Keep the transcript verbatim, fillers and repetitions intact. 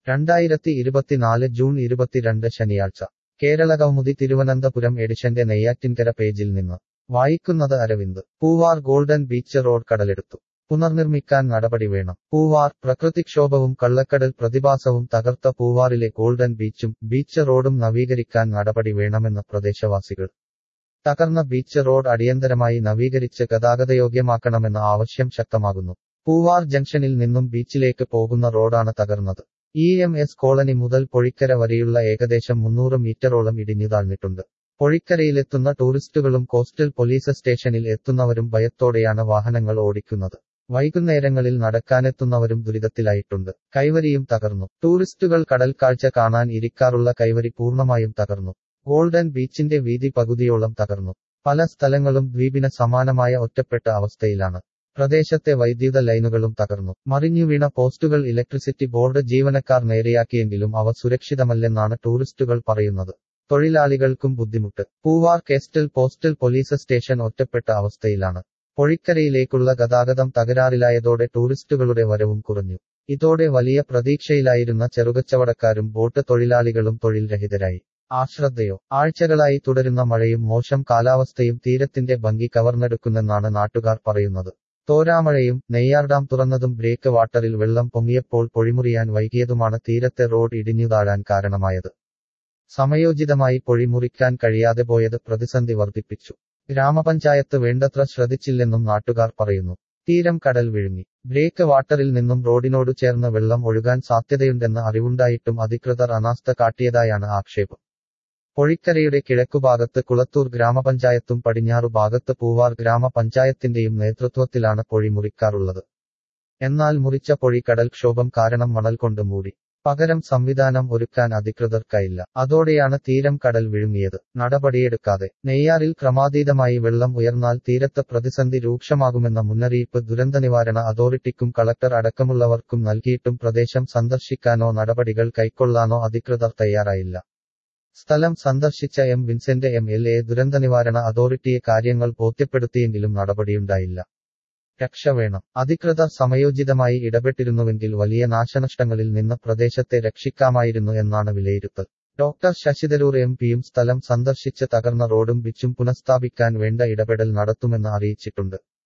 രണ്ടായിരത്തി ഇരുപത്തിനാല് ജൂൺ ഇരുപത്തിരണ്ട് ശനിയാഴ്ച കേരള കൗമുദി തിരുവനന്തപുരം എഡിഷന്റെ നെയ്യാറ്റിൻകര പേജിൽ നിന്ന് വായിക്കുന്നത് Aravind. Poovar golden beach road കടലെടുത്തു. പുനർനിർമ്മിക്കാൻ നടപടി വേണം. പൂവാർ. പ്രകൃതിക്ഷോഭവും കള്ളക്കടൽ പ്രതിഭാസവും തകർത്ത പൂവാറിലെ ഗോൾഡൻ ബീച്ചും ബീച്ച് റോഡും നവീകരിക്കാൻ നടപടി വേണമെന്ന് പ്രദേശവാസികൾ. തകർന്ന ബീച്ച് റോഡ് അടിയന്തരമായി നവീകരിച്ച് ഗതാഗതയോഗ്യമാക്കണമെന്ന ആവശ്യം ശക്തമാകുന്നു. പൂവാർ ജംഗ്ഷനിൽ നിന്നും ബീച്ചിലേക്ക് പോകുന്ന റോഡാണ് തകർന്നത്. ഇ എം എസ് കോളനി മുതൽ പൊഴിക്കര വരെയുള്ള ഏകദേശം മുന്നൂറ് മീറ്ററോളം ഇടിഞ്ഞു താഴ്ന്നിട്ടുണ്ട്. പൊഴിക്കരയിലെത്തുന്ന ടൂറിസ്റ്റുകളും കോസ്റ്റൽ പോലീസ് സ്റ്റേഷനിൽ എത്തുന്നവരും ഭയത്തോടെയാണ് വാഹനങ്ങൾ ഓടിക്കുന്നത്. വൈകുന്നേരങ്ങളിൽ നടക്കാനെത്തുന്നവരും ദുരിതത്തിലായിട്ടുണ്ട്. കൈവരിയും തകർന്നു. ടൂറിസ്റ്റുകൾ കടൽക്കാഴ്ച കാണാൻ ഇരിക്കാറുള്ള കൈവരി പൂർണ്ണമായും തകർന്നു. ഗോൾഡൻ ബീച്ചിന്റെ വീതി പകുതിയോളം തകർന്നു. പല സ്ഥലങ്ങളും ദ്വീപിന് സമാനമായ ഒറ്റപ്പെട്ട അവസ്ഥയിലാണ്. പ്രദേശത്തെ വൈദ്യുത ലൈനുകളും തകർന്നു. മറിഞ്ഞുവീണ പോസ്റ്റുകൾ ഇലക്ട്രിസിറ്റി ബോർഡ് ജീവനക്കാർ നേരെയാക്കിയെങ്കിലും അവ സുരക്ഷിതമല്ലെന്നാണ് ടൂറിസ്റ്റുകൾ പറയുന്നത്. തൊഴിലാളികൾക്കും ബുദ്ധിമുട്ട്. Poovar coastal postal police station ഒറ്റപ്പെട്ട അവസ്ഥയിലാണ്. പൊഴിക്കരയിലേക്കുള്ള ഗതാഗതം തകരാറിലായതോടെ ടൂറിസ്റ്റുകളുടെ വരവും കുറഞ്ഞു. ഇതോടെ വലിയ പ്രതീക്ഷയിലായിരുന്ന ചെറുകച്ചവടക്കാരും ബോട്ട് തൊഴിലാളികളും തൊഴിൽ രഹിതരായി. ആശ്രദ്ധയോ. ആഴ്ചകളായി തുടരുന്ന മഴയും മോശം കാലാവസ്ഥയും തീരത്തിന്റെ ഭംഗി കവർന്നെടുക്കുന്നെന്നാണ് നാട്ടുകാർ പറയുന്നത്. തോരാമഴയും നെയ്യാർ ഡാം തുറന്നതും ബ്രേക്ക് വാട്ടറിൽ വെള്ളം പൊങ്ങിയപ്പോൾ പൊഴിമുറിയാൻ വൈകിയതുമാണ് തീരത്തെ റോഡ് ഇടിഞ്ഞുതാഴാൻ കാരണമായത്. സമയോചിതമായി പൊഴിമുറിക്കാൻ കഴിയാതെ പോയത് പ്രതിസന്ധി വർദ്ധിപ്പിച്ചു. ഗ്രാമപഞ്ചായത്ത് വേണ്ടത്ര ശ്രദ്ധിച്ചില്ലെന്നും നാട്ടുകാർ പറയുന്നു. തീരം കടൽ വിഴുങ്ങി. ബ്രേക്ക് വാട്ടറിൽ നിന്നും റോഡിനോടു ചേർന്ന് വെള്ളം ഒഴുകാൻ സാധ്യതയുണ്ടെന്ന് അറിവുണ്ടായിട്ടും അധികൃതർ അനാസ്ഥ കാട്ടിയതായാണ് ആക്ഷേപം. പൊഴിക്കരയുടെ കിഴക്കുഭാഗത്ത് കുളത്തൂർ ഗ്രാമപഞ്ചായത്തും പടിഞ്ഞാറു ഭാഗത്ത് പൂവാർ ഗ്രാമപഞ്ചായത്തിന്റെയും നേതൃത്വത്തിലാണ് പൊഴി മുറിക്കാറുള്ളത്. എന്നാൽ മുറിച്ച പൊഴി കടൽക്ഷോഭം കാരണം മണൽ കൊണ്ട് മൂടി. പകരം സംവിധാനം ഒരുക്കാൻ അധികൃതർക്കായില്ല. അതോടെയാണ് തീരം കടൽ വിഴുങ്ങിയത്. നടപടിയെടുക്കാതെ. നെയ്യാറിൽ ക്രമാതീതമായി വെള്ളം ഉയർന്നാൽ തീരത്ത് പ്രതിസന്ധി രൂക്ഷമാകുമെന്ന മുന്നറിയിപ്പ് ദുരന്തനിവാരണ അതോറിറ്റിക്കും കളക്ടർ അടക്കമുള്ളവർക്കും നൽകിയിട്ടും പ്രദേശം സന്ദർശിക്കാനോ നടപടികൾ കൈക്കൊള്ളാനോ അധികൃതർ തയ്യാറായില്ല. സ്ഥലം സന്ദർശിച്ച M Vincent M L A ദുരന്തനിവാരണ അതോറിറ്റിയെ കാര്യങ്ങൾ ബോധ്യപ്പെടുത്തിയെങ്കിലും നടപടിയുണ്ടായില്ല. രക്ഷ വേണം. അധികൃതർ സമയോചിതമായി ഇടപെട്ടിരുന്നുവെങ്കിൽ വലിയ നാശനഷ്ടങ്ങളിൽ നിന്ന് പ്രദേശത്തെ രക്ഷിക്കാമായിരുന്നു എന്നാണ് വിലയിരുത്തൽ. ഡോക്ടർ ശശിതരൂർ എം പിയും സ്ഥലം സന്ദർശിച്ച് തകർന്ന റോഡും ബീച്ചും പുനഃസ്ഥാപിക്കാൻ വേണ്ട ഇടപെടൽ നടത്തുമെന്ന് അറിയിച്ചിട്ടുണ്ട്.